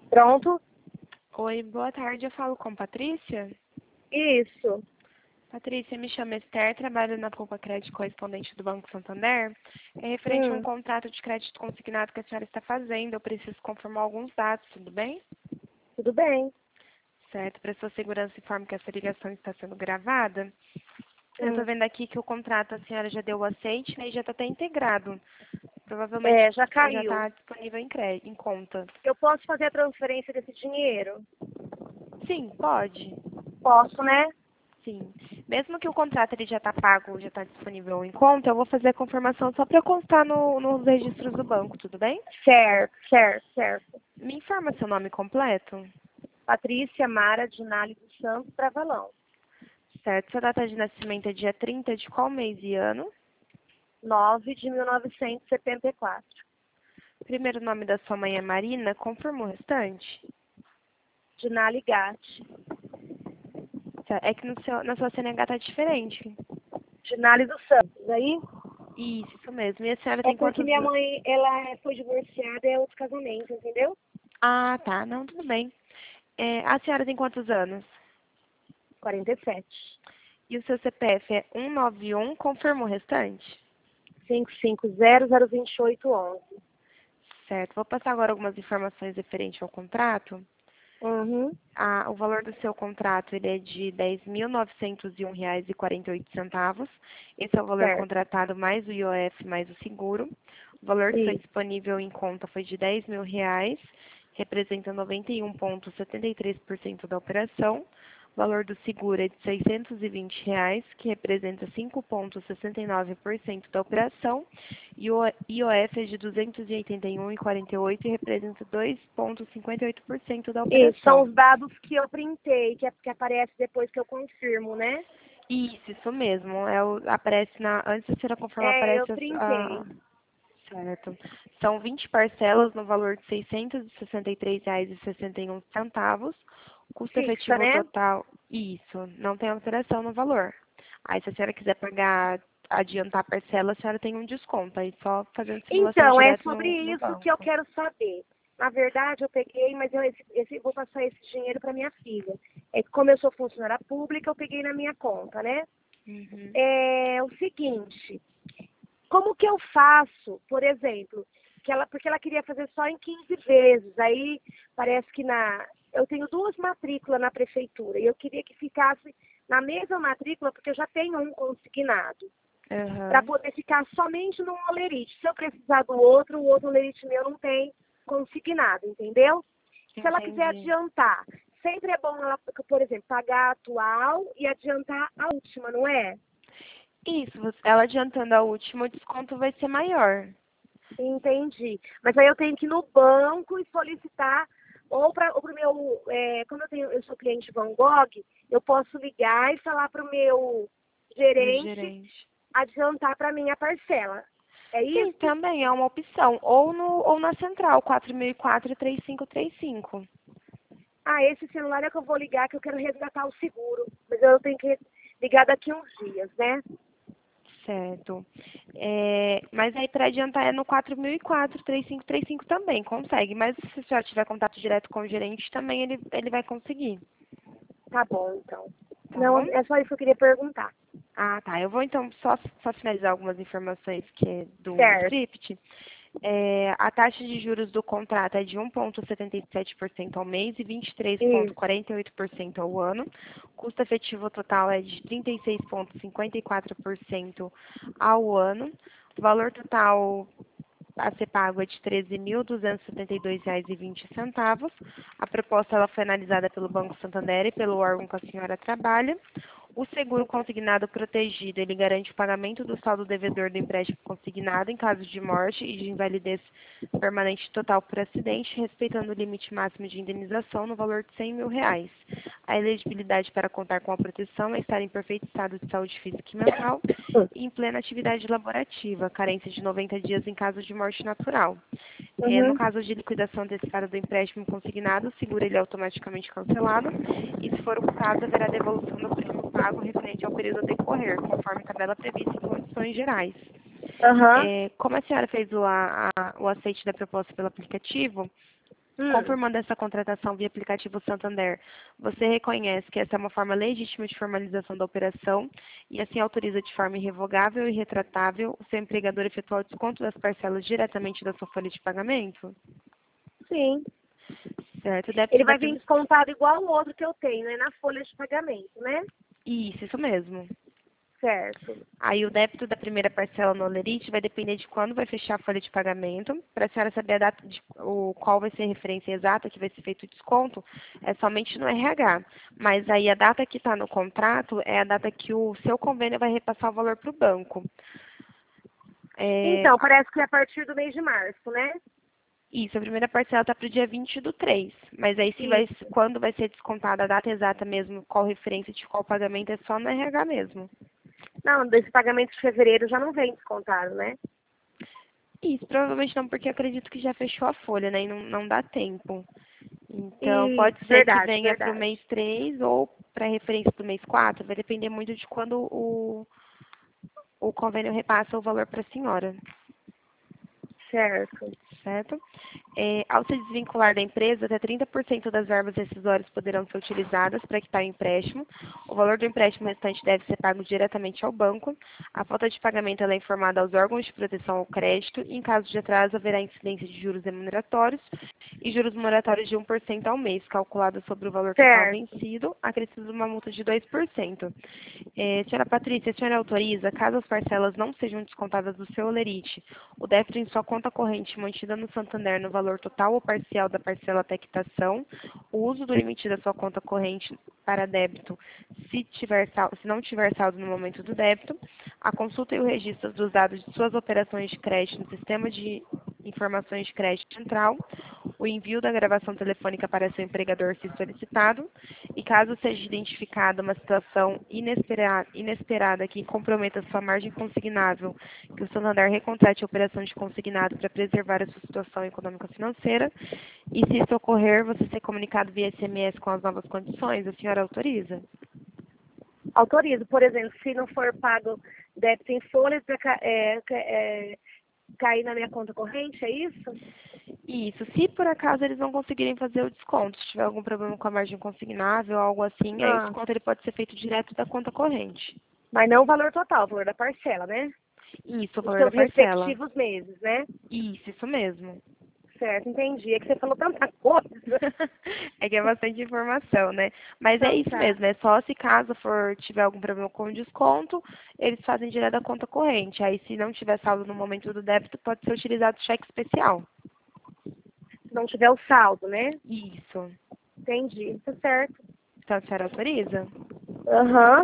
Pronto? Oi, boa tarde. Eu falo com Patrícia. Isso. Patrícia, me chamo Esther, trabalho na Poupa Crédito Correspondente do Banco Santander. É referente a um contrato de crédito consignado que a senhora está fazendo. Eu preciso confirmar alguns dados, tudo bem? Tudo bem. Certo, para sua segurança, informo que essa ligação está sendo gravada. Eu estou Hum. vendo aqui que o contrato a senhora já deu o aceite, né, e já está até integrado. Provavelmente Já já caiu. está disponível em conta. Eu posso fazer a transferência desse dinheiro? Sim, pode. Posso, né? Sim. Mesmo que o contrato ele já está pago, já está disponível em conta, eu vou fazer a confirmação só para constar nos registros do banco, tudo bem? Certo, certo, certo. Me informa seu nome completo. Patrícia Mara Dinali dos Santos Travalão. Certo. Sua data de nascimento é dia 30 de qual mês e ano? 9 de 1974. Primeiro nome da sua mãe é Marina, confirma o restante? Dinali Gatti. É que na sua CNH tá diferente. Dinali dos Santos. Aí, Isso mesmo. E a senhora é tem porque quantos minha anos? mãe, ela foi divorciada e é outro casamento, entendeu? Ah, tá. Não, tudo bem. A senhora tem quantos anos? 47. E o seu CPF é 191, confirma o restante? 550-02811. Certo. Vou passar agora algumas informações referentes ao contrato. Uhum. O valor do seu contrato ele é de R$ 10.901,48. Esse é o valor Certo. contratado mais o IOF mais o seguro. O valor que foi Isso. disponível em conta foi de R$ 10.000, representa 91,73% da operação. O valor do seguro é de R$ 620, que representa 5,69% da operação. E o IOF é de 281,48 e representa 2,58% da E são operação. os dados que eu printei, que aparece depois que eu confirmo, né? Isso mesmo. Aparece antes de ser confirmar, Eu aparece printei. certo. São 20 parcelas no valor de R$ 663,61. Custo Fixa, efetivo né? total, isso, não tem alteração no valor. Aí, se a senhora quiser adiantar a parcela, a senhora tem um desconto. Aí, só fazendo simulação Então, é direto sobre no isso que eu banco. quero saber. Na verdade, eu peguei, mas vou passar esse dinheiro para minha filha. É que como eu sou funcionária pública, eu peguei na minha conta, né? Uhum. É o seguinte, como que eu faço, por exemplo, porque ela queria fazer só em 15 vezes, aí parece que eu tenho duas matrículas na prefeitura, e eu queria que ficasse na mesma matrícula, porque eu já tenho um consignado, para Aham. poder ficar somente no olerite. Se eu precisar do outro, o outro olerite meu não tem consignado, entendeu? Se ela quiser Entendi. adiantar, sempre é bom ela, por exemplo, pagar a atual e adiantar a última, não é? Isso, ela adiantando a última, o desconto vai ser maior. Entendi. Mas aí eu tenho que ir no banco e solicitar, ou para o meu, como eu sou cliente Van Gogh, eu posso ligar e falar para o meu Pro gerente gerente. adiantar para mim a parcela. É Sim, isso? também é uma opção. Ou na central, 4004-3535. Ah, esse celular é que eu vou ligar, que eu quero resgatar o seguro. Mas eu tenho que ligar daqui uns dias, né? Certo. Mas aí para adiantar é no 4004-3535 também, consegue. Mas se a senhora tiver contato direto com o gerente, também ele vai conseguir. Tá bom, então. Tá Não, bom? é só isso que eu queria perguntar. Ah, tá. Eu vou então só finalizar algumas informações que é do Certo. script. A taxa de juros do contrato é de 1,77% ao mês e Isso. 23,48% ao ano. O custo efetivo total é de 36,54% ao ano. O valor total a ser pago é de R$ 13.272,20. A proposta ela foi analisada pelo Banco Santander e pelo órgão que a senhora trabalha. O seguro consignado protegido, ele garante o pagamento do saldo devedor do empréstimo consignado em caso de morte e de invalidez permanente total por acidente, respeitando o limite máximo de indenização no valor de R$ 100.000. A elegibilidade para contar com a proteção é estar em perfeito estado de saúde física e mental e em plena atividade laborativa, carência de 90 dias em caso de morte natural. No Uhum. caso de liquidação antecipada do empréstimo consignado, o seguro ele é automaticamente cancelado e, se for o caso, haverá devolução do prêmio pago referente ao período a decorrer, conforme tabela prevista em condições gerais. Aham. Como a senhora fez o aceite da proposta pelo aplicativo, Confirmando essa contratação via aplicativo Santander, você reconhece que essa é uma forma legítima de formalização da operação e assim autoriza de forma irrevogável e retratável o seu empregador efetuar o desconto das parcelas diretamente da sua folha de pagamento? Sim. Certo, o débito Ele da vai vir primeira... descontado igual o outro que eu tenho, né? Na folha de pagamento, né? Isso mesmo. Certo. Aí o débito da primeira parcela no Olerite vai depender de quando vai fechar a folha de pagamento. Para a senhora saber a data qual vai ser a referência exata que vai ser feito o desconto, é somente no RH. Mas aí a data que está no contrato é a data que o seu convênio vai repassar o valor para o banco. Então, parece que é a partir do mês de março, né? Isso, a primeira parcela está para o dia 20/3. Mas aí quando vai ser descontada a data exata mesmo, qual referência de qual pagamento, é só no RH mesmo. Não, desse pagamento de fevereiro já não vem descontado, né? Isso, provavelmente não, porque eu acredito que já fechou a folha, né? E não dá tempo. Então, pode Isso, ser que verdade, venha para o verdade. mês 3 ou para a referência do mês 4. Vai depender muito de quando o convênio repassa o valor para a senhora, Certo. certo? Ao se desvincular da empresa, até 30% das verbas rescisórias poderão ser utilizadas para quitar o empréstimo. O valor do empréstimo restante deve ser pago diretamente ao banco. A falta de pagamento ela é informada aos órgãos de proteção ao crédito. E, em caso de atraso, haverá incidência de juros remuneratórios e juros moratórios de 1% ao mês, calculado sobre o valor total Certo. vencido, acrescido uma multa de 2%. Senhora Patrícia, a senhora autoriza, caso as parcelas não sejam descontadas do seu Olerite, o débito em sua conta corrente mantida no Santander no valor total ou parcial da parcela até quitação, o uso do limite da sua conta corrente para débito, se não tiver saldo no momento do débito, a consulta e o registro dos dados de suas operações de crédito no sistema de informações de crédito central, o envio da gravação telefônica para seu empregador se solicitado, e caso seja identificada uma situação inesperada que comprometa sua margem consignável, que o Santander recontrate a operação de consignado para preservar a sua situação econômica financeira, e se isso ocorrer, você ser comunicado via SMS com as novas condições, a senhora autoriza? Autorizo. Por exemplo, se não for pago débito em folha, para cair na minha conta corrente, é isso? Isso, se por acaso eles não conseguirem fazer o desconto, se tiver algum problema com a margem consignável ou algo assim, aí o Ah, desconto ele pode ser feito direto da conta corrente. mas não o valor total, o valor da parcela, né? Isso, o Dos valor da seus parcela. respectivos meses, né? Isso mesmo. Certo, entendi. É que você falou tanta coisa. É que é bastante informação, né? Mas é Então isso tá. mesmo, é só se caso tiver algum problema com o desconto, eles fazem direto da conta corrente. Aí se não tiver saldo no momento do débito, pode ser utilizado cheque especial. Se não tiver o saldo, né? Isso. Entendi. Tá certo. Então a senhora autoriza? Aham.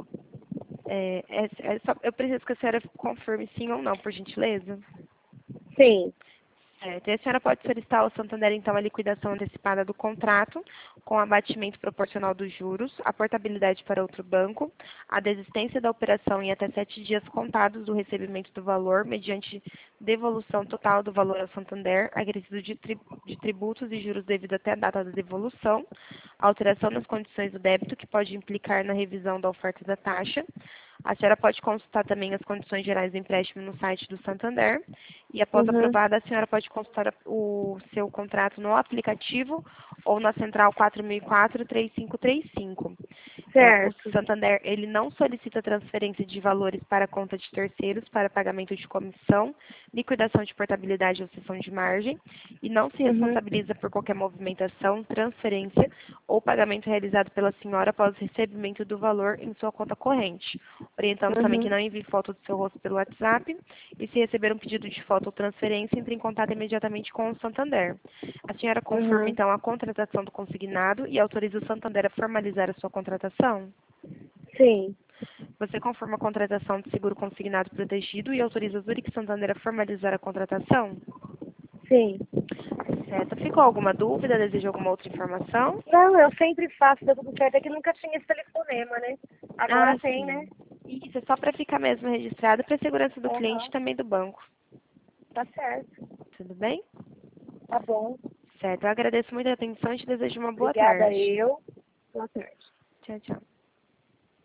Eu preciso que a senhora confirme sim ou não, por gentileza. Sim. Certo. E a senhora pode solicitar ao Santander, então, a liquidação antecipada do contrato, com abatimento proporcional dos juros, a portabilidade para outro banco, a desistência da operação em até 7 dias contados do recebimento do valor, mediante devolução total do valor ao Santander, acrescido de tributos e juros devido até a data da devolução, alteração nas condições do débito, que pode implicar na revisão da oferta da taxa. A senhora pode consultar também as condições gerais do empréstimo no site do Santander. E após Uhum. aprovada, a senhora pode consultar o seu contrato no aplicativo ou na central 4004-3535. O Certo. Santander, ele não solicita transferência de valores para a conta de terceiros para pagamento de comissão, liquidação de portabilidade ou cessão de margem e não se Uhum. responsabiliza por qualquer movimentação, transferência ou pagamento realizado pela senhora após o recebimento do valor em sua conta corrente. Orientamos também que Uhum. não envie foto do seu rosto pelo WhatsApp e se receber um pedido de foto ou transferência, entre em contato imediatamente com o Santander. A senhora confirma, Uhum. então, a contratação do consignado e autoriza o Santander a formalizar a sua contratação? Sim. Você confirma a contratação de seguro consignado protegido e autoriza o Zurich Santander a formalizar a contratação? Sim. Certo. Ficou alguma dúvida? Deseja alguma outra informação? Não, eu sempre faço, dá tudo certo. É que nunca tinha esse telefonema, né? Agora Ah, tem, né? sim. Isso, é só para ficar mesmo registrado para a segurança do cliente e Aham. também do banco. Tá certo. Tudo bem? Tá bom. Certo. Eu agradeço muito a atenção e te desejo uma boa Obrigada tarde. eu. Boa tarde. Tchau, tchau.